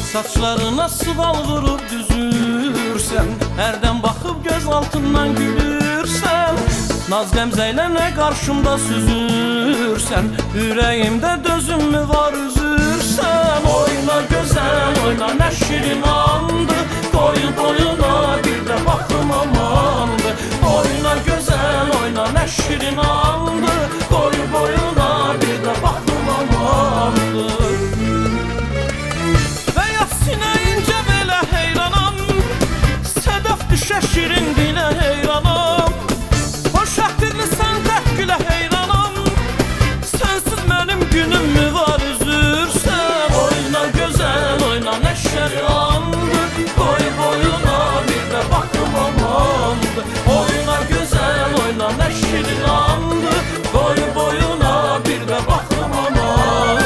Saçlarına sıval vurup düzürsen, hərdən baxıb göz altından gülürsən. Naz qəmzəylə nə qarşımda süzürsən, ürəyimdə dözüm mü var üzürsən. Oyna gözəl, oyna nə şirin andı, qoyun boyuna bir də baxım amandı. Oyna gözəl, oyna nə şirin andı, qoyun boyuna bir də baxım amandı. Şirin dilə heyranam, hoş əhdirli sən təhkilə heyranam. Sənsiz mənim günüm mü var üzürsən. Oyna gözəl, oyna nəşəri andı, qoy boyuna bir də baxım amandı. Oyna gözəl, oyna nəşəri andı, qoy boyuna bir də baxım amandı.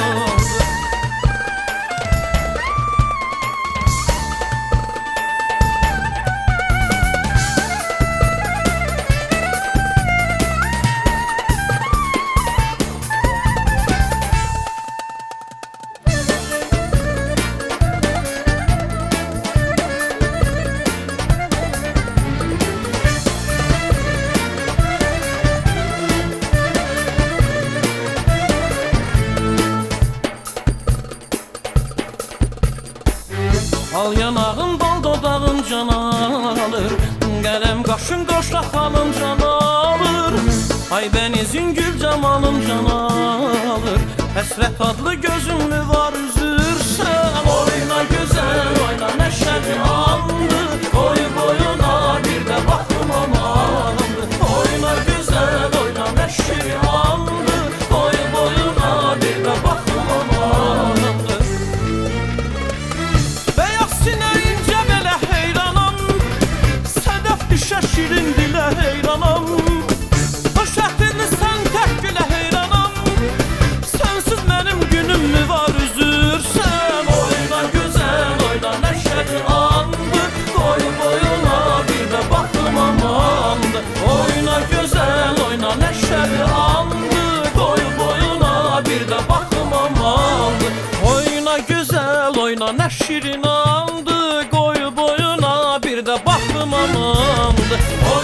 Al yanağın, bal dodağın can alır, qələm qaşın qoşla xalın can alır. Ay bənizin gül camalın can alır, həsrət adlı gözün mü var üzürsən. Oyna gözəl, oyna nəşəli andı, qoy boyuna bir də baxım amandı. Oyna gözəl, oyna nəşəli andı, qoy boyuna bir də baxım amandı. Şirin dilə heyranam, hoş əhdirli sən təhkilə heyranam. Sənsiz mənim günüm mü var üzürsən. Oyna gözəl, oyna nəşəli andı, qoy boyuna bir də baxım amandı. Oyna gözəl, oyna nəşəli andı, qoy boyuna bir də baxım amandı. Oyna gözəl, oyna nəşirin andı, qoy boyuna bir də baxım amandı.